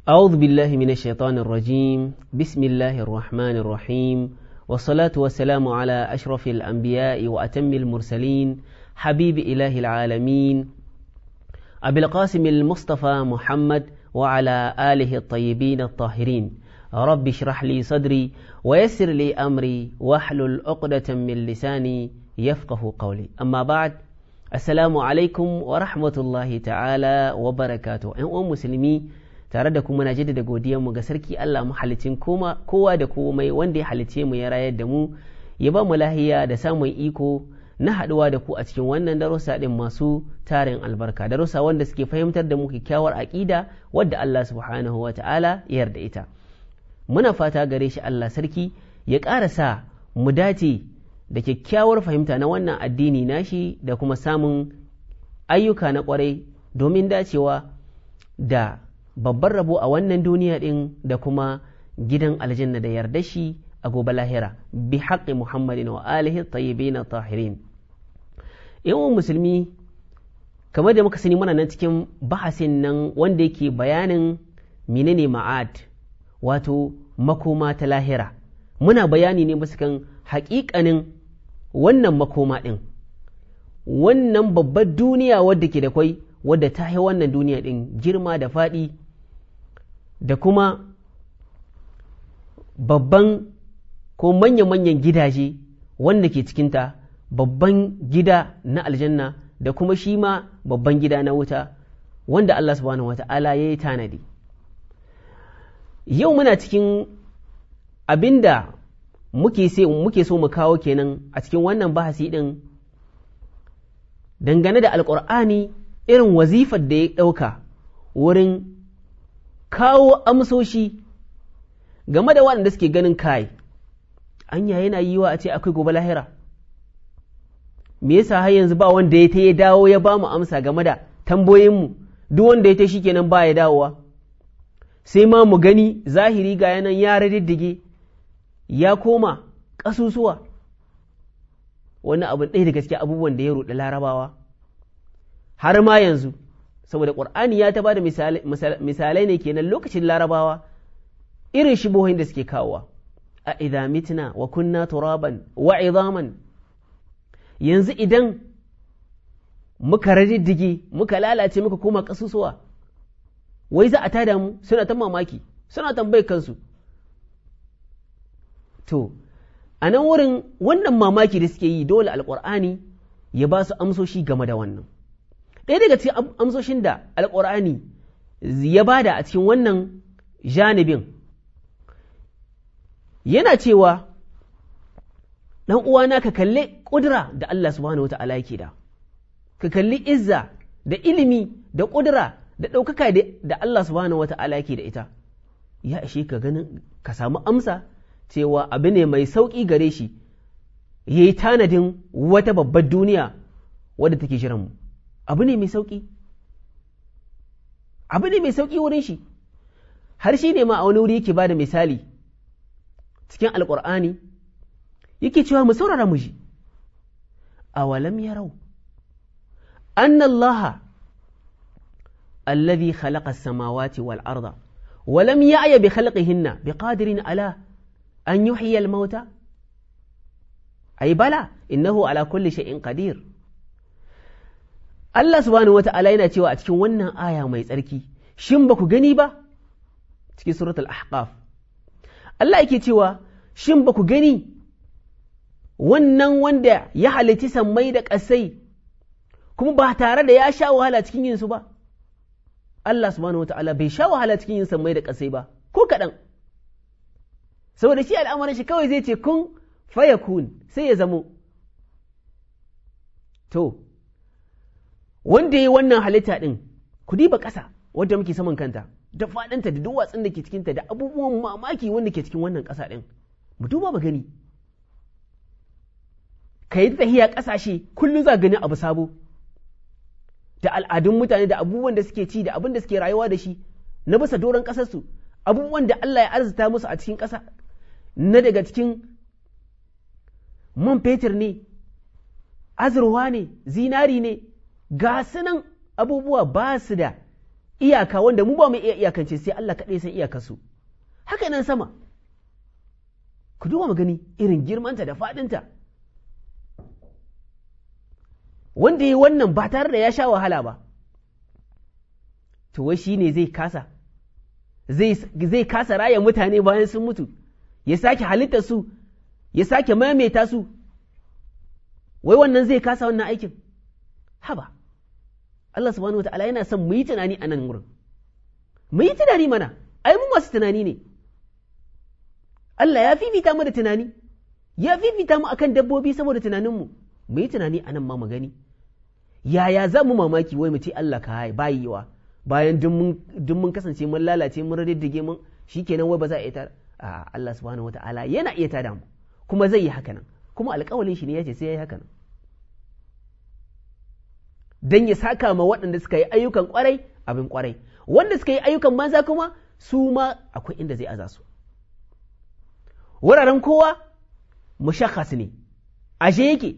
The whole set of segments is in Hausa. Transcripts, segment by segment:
أعوذ بالله من الشيطان الرجيم بسم الله الرحمن الرحيم والصلاة والسلام على أشرف الأنبياء وأتم المرسلين حبيب إله العالمين أبي القاسم المصطفى محمد وعلى آله الطيبين الطاهرين رب اشرح لي صدري ويسر لي أمري واحلل عقدة من لساني يفقه قولي أما بعد السلام عليكم ورحمة الله تعالى وبركاته أيها المسلمين tare da kuma na jaddada godiyanmu ga sarki Allah mahalicin kowa da komai wanda ya halice mu ya rayar da mu ya ba mu lahiya da samun iko na haɗuwa da ku a cikin wannan darussa din masu tarin albarka, darussa wanda suke fahimtar da mu kyakkyawar aƙida wadda Allah subhanahu wa ta'ala ya yarda ita. Muna fata gare shi Allah sarki ya ƙara sa mu dace da kyakkyawar fahimta na wannan addini nashi da kuma samun ayyuka na ƙwarai domin dacewa da babban rabo a wannan duniya ɗin da kuma gidan aljanna da yarda shi a gobe lahira bi haƙƙi muhammadin wa alihi tayyibin tahirin. Yawan musulmi, kamar da muka sani muna nan cikin bahasin nan wanda yake bayanin menene ma'ad, wato makoma ta lahira. Muna bayani ne bisa kan haƙiƙanin wannan makoma ɗin, wannan babbar duniya wadda ke da kwai, wadda ta yi wannan duniya ɗin girma da faɗi, da kuma babban ko manya-manyan gidaje wanda ke cikinta, babban gida na aljanna da kuma shi ma babban gida na wuta wanda Allah subhanahu wata'ala ya yi tanadi. Yau muna cikin abinda muke so mu kawo kenan a cikin wannan bahasi ɗin dangane da alƙur'ani, irin wazifar da ya ɗauka wurin kawo amsoshi game da waɗanda suke ganin kai anya yana yiwa a ce akwai gobe lahira. Me yasa har yanzu ba wanda ya ta ya dawo ya ba mu amsa game da tambayoyinmu? Duk wanda ya ta shi kenan ba ya dawowa, sai ma mu gani zahiri ga yanan ya radiddige ya koma ƙasusuwa. Wani abu ɗaya da gaske abubuwan da ya ruɗe larabawa har ma yanzu, saboda ƙur'ani ya ta ba da misalai ne kenan lokacin larabawa irin shibohin da suke kawowa. A idha mitna wa kunna turaban wa idaman, yanzu idan muka radiddige muka lalace muka koma ƙasusuwa, wai za a tada mu? Suna ta mamaki, suna tambayar kansu. To a nan wurin wannan mamaki da suke yi, dole alƙur'ani ya ba su amsoshi game da wannan. Ɗaya daga cikin amsoshin da alƙur'ani ya bada a cikin wannan janibin yana cewa, ɗan uwana ka kalli ƙudura da Allah subhanahu wa ta'ala yake da, ka kalli izza da ilimi da ƙudura da ɗaukaka da Allah subhanahu wa ta'ala yake da ita, ya ishe ka ganin ka samu amsa cewa abu ne mai sauƙi gare shi ya yi tanadin wata babbar duniya wadda take jiranmu. Abu ne mai sauƙi, abu ne mai sauƙi wurin shi. Har shi ne ma a wani wuri yake ba da misali cikin alƙur'ani, yake cewa mu saurara mu ji, awalam yarau anna Allah alladhi khalaqa as-samawati wal arda wa lam ya'ya bi khalqihinna biqadirin ala an yuhyiya al-mauta, ay bala innahu ala kulli shay'in qadir. Allah subhanahu wa ta'ala yana cewa a cikin wannan aya mai tsarki, shin ba ku gani ba? Cikin suratul Ahqaf, Allah yake cewa, shin ba ku gani wannan wanda ya halitti sammai da ƙasai kuma ba tare da ya sha wahala cikin yinsu ba? Allah subhanahu wa ta'ala bai sha wahala cikin yin sammai da ƙasai ba, ko kaɗan. Saboda shi al'amarin shi kawai zai ce kun fayakun, sai ya zamo. To, wanda ya yi wannan halitta ɗin, ku diba ƙasa wadda muke saman kanta, da faɗinta da duwatsun da ke cikinta da abubuwan mamaki wanda ke cikin wannan ƙasa ɗin, mu duba ba gani. Ka yi tahiya ƙasashe kullum za gani abu sabo, da al'adun mutane da abubuwan da suke ci da abin da suke rayuwa da shi na bisa doron ƙasarsu, abubuwan da Allah ya arzuta musu a cikin ƙasa, na daga cikin man fetur ne, azurwa ne, zinari ne, ga sunan abubuwa ba su da iyaka wanda mu ba mu iya iyakance sai Allah kaɗai san iyakarsu. Haka nan sama, ku duba magani irin girmanta da faɗinta, wanda yi wannan ba tare da ya sha wahala ba, to wai shi ne zai kasa raya mutane bayan sun mutu, ya sake halitta su, ya sake maimaita su, wai wannan zai kasa wannan aikin? Haba, Allah subhanahu wata'ala yana son mu yi tunani a nan wurin, mu yi tunani mana, ai mu masu tunani ne. Allah ya fifita mu da tunani, ya fifita mu akan dabbobi saboda tunaninmu, mu yi tunani a nan ma magani. Yaya za mu mamaki wai mu ce Allah ka hai bayiwa bayan duk mun kasance mun lalace mun radiddige mun shikenan wai ba za a iya tada Allah subhanahu wata'ala yana iya tada mu kuma zai yi haka nan, kuma alƙawalin shi ne ya ce sai ya yi haka nan dan ya saka ma waɗanda suka yi ayyukan ƙwarai abin ƙwarai, wanda suka yi ayyukan banza kuma su ma akwai inda zai aza su. Wuraren kowa mushakhas ne, ashe yake.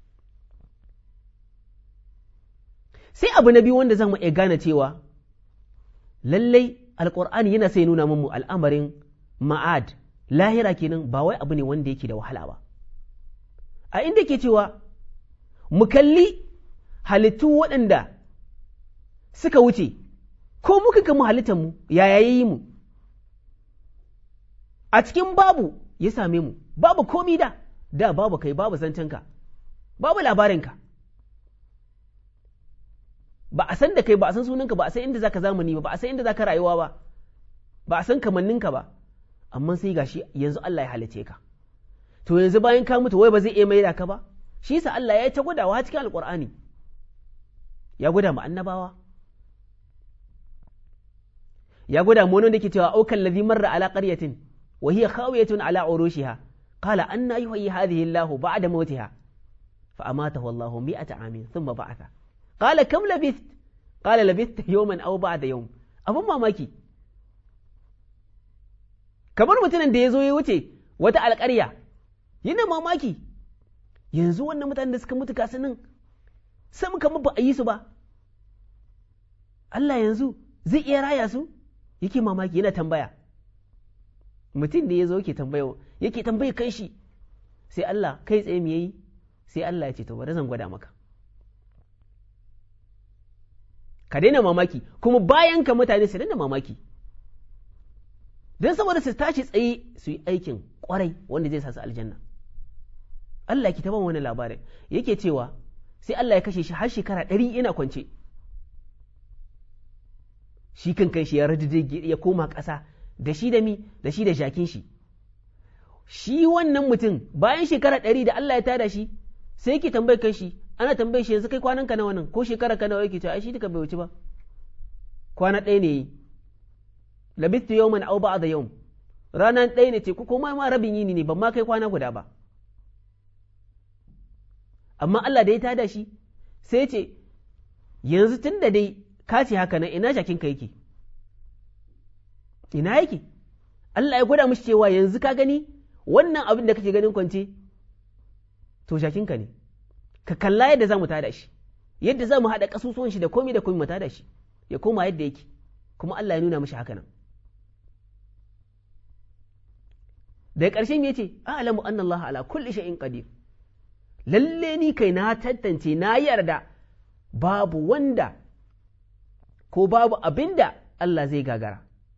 Sai abu na biyu wanda zan mu iya gane cewa lallai alƙur'ani yana sai nuna mu al'amarin ma'ad lahira kenan ba wai abu ne wanda yake da wahala ba. A inda ke cewa mu kalli halittu waɗanda suka wuce ko muka kama halittar mu yaya yayi mu a cikin babu ya same mu, babu komi da babu kai, babu zancenka, babu labarinka, ba a san da kai, ba a san sunanka, ba a san inda zaka zamani ba a san inda zaka rayuwa ba a san kamanninka ba, amma sai gashi yanzu Allah ya halice ka. To yanzu bayan ka mutu wai ba zai iya maida ka ba? Shi yasa Allah ya ta gwadawa cikin Alƙur'ani, ya gwada mu annabawa, ya gwada mu wanda ke cewa aukan ladhi marra ala qaryatin wa hiya khawiyatun ala urushiha qala anna yuhyi hadhihi Allah ba'da mawtiha fa amatahu Allah 100 amin thumma ba'atha qala kam labith qala labithta yawman aw ba'da yawm. Abun mamaki, kamar mutumin da ya zo ya wuce wata alƙarya yana mamaki, yanzu wannan mutanen da suka mutu kasanin sam kamar ba a yi su ba, Allah yanzu zai iya raya su? Yake mamaki, yana tambaya. Mutum da ya zo yake tambaye kan shi, sai Allah kai tsaye me yayi? Sai Allah ya ce to bari zan gwada maka, ka daina mamaki, kuma bayan ka mutane su daina mamaki, don saboda su tashi tsaye su yi aikin kwarai wanda zai sa su aljanna. Allah ki taɓa wani labarin yake cewa sai Allah ya kashe shi har shekara 100 yana kwance, shi kan shi ya radide ya koma ƙasa da shi da jakin shi. Shi wannan mutum bayan shekara 100 da Allah ya tada shi sai yake tambayar kan shi, ana tambayar shi yanzu kai kwanan ka nawa nan ko shekara ka nawa? Yake cewa ai shi duka bai wuce ba, kwana ɗaya ne yi, labistu yawman aw ba'da yawm, ranan ɗaya ne ce ko ma rabin yini ne, ban ma kai kwana guda ba. Amma Allah da ya tada shi sai ce yanzu tun da dai ka ce haka nan, ina jakinka yake? Ina yake? Allah ya gwada mishi cewa yanzu ka gani wannan abin da kake ganin kwance, to jakinka ne, ka kalla yadda za mu tada shi, yadda za mu haɗa ƙasusuwan shi da komi da komi mu tada shi ya koma yadda yake. Kuma Allah ya nuna mishi haka nan. Daga ƙarshen ya ce a'lamu anna Allah ala kulli shay'in qadir, lalle ni kai na tantance na yarda babu wanda ko babu abinda Allah zai gagara,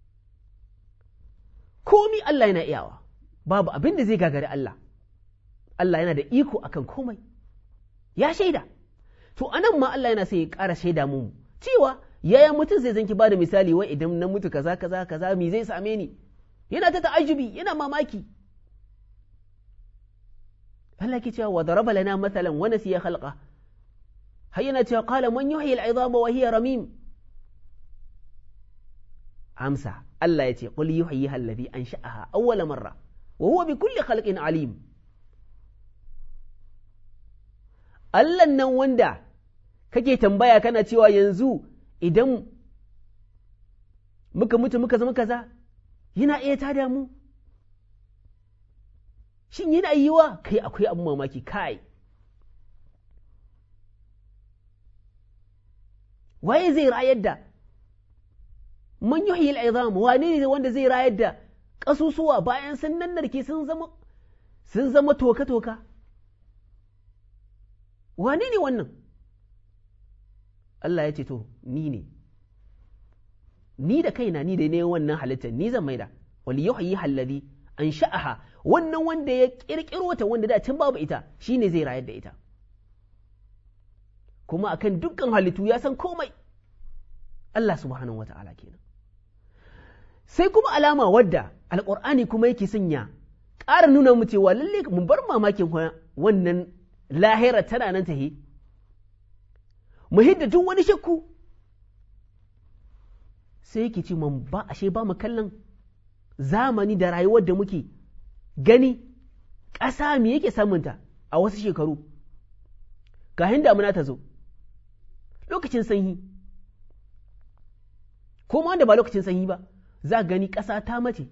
komi Allah yana iyawa, babu abinda zai gagari Allah. Allah yana da iko akan komai, ya shaida. To anan ma Allah yana sai ya ƙara shaida mu cewa yaya mutum zai zanki bada misali wai idan na mutu kaza kaza kaza mi zai same ni, yana ta ta'ajjubi, yana mamaki. Allah ke cewa wa daraba lana mathalan wa nasiya khalqa, har yana cewa qala man yuhyi al'idama wa hiya ramim. Amsa Allah ya ce qul yuhyiha alladhi ansha'aha awwala marra wa huwa bi kulli khalqin alim. Allah nan wanda kake tambaya kana cewa yanzu idan muka mutu muka zama kaza yana iya tada mu, shin yana yiwa? Kai akwai abin mamaki, kai waye zai rayar da man yuhyi al'izam, wane ne wanda zai rayar da ƙasusuwa bayan sun nannarke sun zama toka-toka? Wane ne wannan? Allah ya ce to ni ne, ni da kaina ni da ne wannan halittar ni zan maida. Wal yuhyi alladhi ansha'aha, wannan wanda ya kirkiro ta, wanda da tun babu ita, shine zai rayar da ita. Kuma akan dukkan halittu ya san komai. Allah subhanahu wata'ala kenan. Sai kuma alama wadda alƙur'ani kuma yake sanya ƙara nuna mu cewa lalle mu bar mamakin wannan lahira tana nan tahi, mu hidda duk wani shakku. Sai yake ce man ba ashe ba mu kallon zamani da rayuwar da muke gani, ƙasa me yake samunta a wasu shekaru kahin damuna ta zo, lokacin sanyi ko ma da ba lokacin sanyi ba, za gani ƙasa ta mace,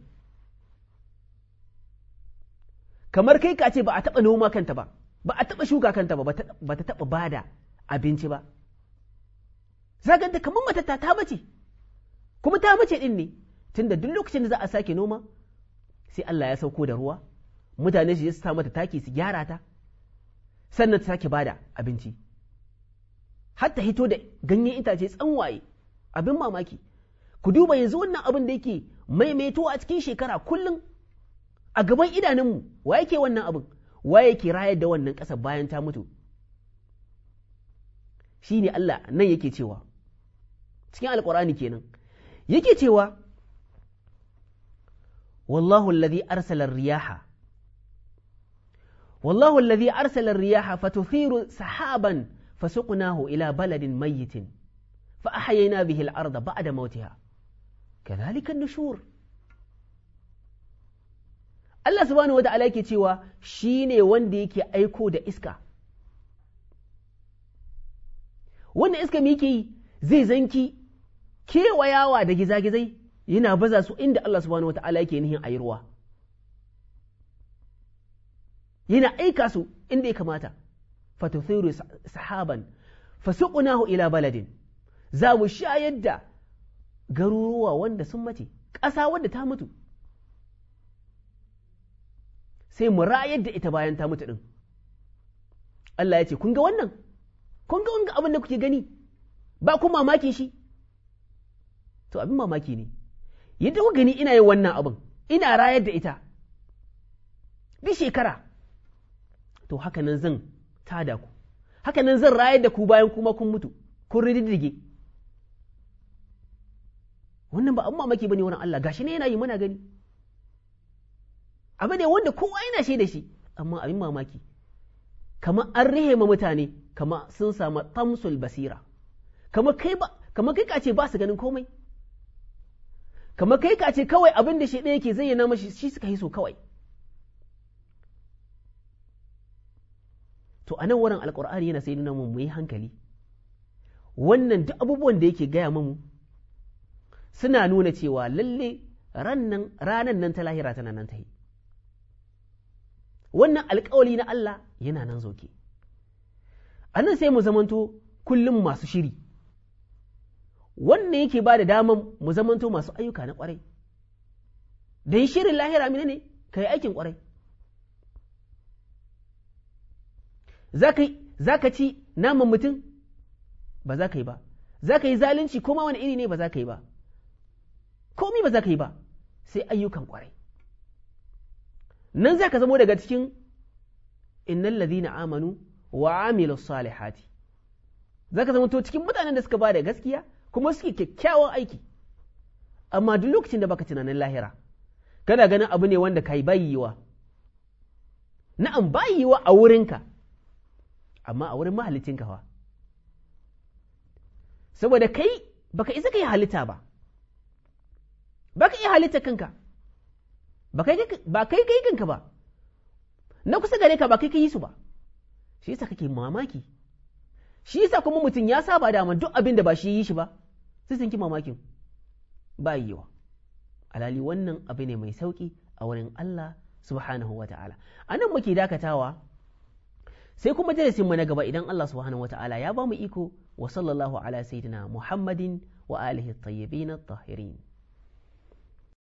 kamar kai ka ce ba a taɓa noma kanta ba, ba a taɓa shuka kanta ba, ba ta taɓa bada abinci ba, za ganta kamar matatta ta mace, kuma ta mace ɗin ne, tunda duk lokacin da za a sake noma sai Allah ya sauko da ruwa, mutane su sa mata taki su gyara ta, sannan ta sake bada abinci, hatta hito da ganyen itace tsanwaye. Abin mamaki, ku duba yanzu wannan abin da yake maimaito a cikin shekara kullum a gaban idanunmu, wa yake wannan abin, wa yake rayar da wannan ƙasa bayan ta mutu? Shi ne Allah nan yake cewa cikin alƙur'ani kenan, yake cewa wallahu alladhi arsala ar-riyaha, wallahu alladhi arsala ar-riyaha fatuthiru sahaban fasuqnahu ila baladin mayyitin fa ahyayna bihi al-ardha ba'da mawtiha kadhalika an-nushur. Allah subhanahu wata'ala yake cewa shine wanda yake aiko da iska. Wannan iska me yake yi? Zai zanki kewayawa da gizagizai, yana baza su inda Allah subhanahu wata'ala yake nihin ayi ruwa, yana aika su inda ya kamata. Fatuthiru sahaban fasuqnahu ila baladin, za mu shayar da garuruwa wanda sun mace, ƙasa wanda ta mutu, sai mu rayar da ita bayan ta mutu ɗin. Allah ya ce, kun ga wannan? Kun ga wanga abin da kuke gani? Ba ku mamakin shi? To abin mamaki ne. Yadda ku gani ina yin wannan abin, ina rayar da ita, bi shekara, to haka nan zan tada ku, haka nan zan rayar da ku bayan kuma kun mutu, kun rididdige. Wannan ba abin mamaki ba ne wurin Allah, gashi ne yana yi muna gani. Abu ne wanda kowa yana shaida shi, amma abin mamaki, kamar an rihe ma mutane, kamar sun samu tamsul basira, kamar kai ka ce ba su ganin komai, kamar kai ka ce kawai abin da shi ɗaya yake zayyana mashi shi suka yi so kawai. To a nan wurin alƙur'ani yana sai nuna mu yi hankali, wannan duk abubuwan da yake gaya mamu suna nuna cewa lalle ranan nan ta lahira tana nan ta yi. Wannan alƙawali na Allah yana nan zoke. A nan sai mu zamanto kullum masu shiri, wannan yake ba da daman mu zamanto masu ayyuka na ƙwarai. Don shirin lahira mine ne, ka yi aikin ƙwarai. Za ka ci naman mutum? Ba za ka yi ba. Za ka yi zalunci ko ma wani iri ne? Ba za ka yi ba. Komi ba za ka yi ba, sai ayyukan ƙwarai. Nan za ka zamo daga cikin innal ladhina amanu wa amilus salihati, za ka zama to cikin mutanen da suka ba da gaskiya kuma suke kyakkyawan aiki. Amma duk lokacin da baka tunanin lahira, kana ganin abu ne wanda kai bayiwa, na'am bayiwa a wurinka, amma a wurin mahalicinka fa, saboda kai baka isa kai halitta ba, baka iya halitta kanka, ba kai kanka ba, na kusa gare ka ba kai yi su ba. Shi yasa kake mamaki, shi yasa kuma mutum ya saba da duk abin da ba shi yi shi ba, sai sun ki mamakin ba yiwa. Alali wannan abu ne mai sauki a wurin Allah subhanahu wa ta'ala. A nan muke dakatawa, sai kuma darasin mu na gaba idan Allah subhanahu wa ta'ala ya ba mu iko. Wa sallallahu ala sayyidina Muhammadin وآله الطيبين الطاهرين.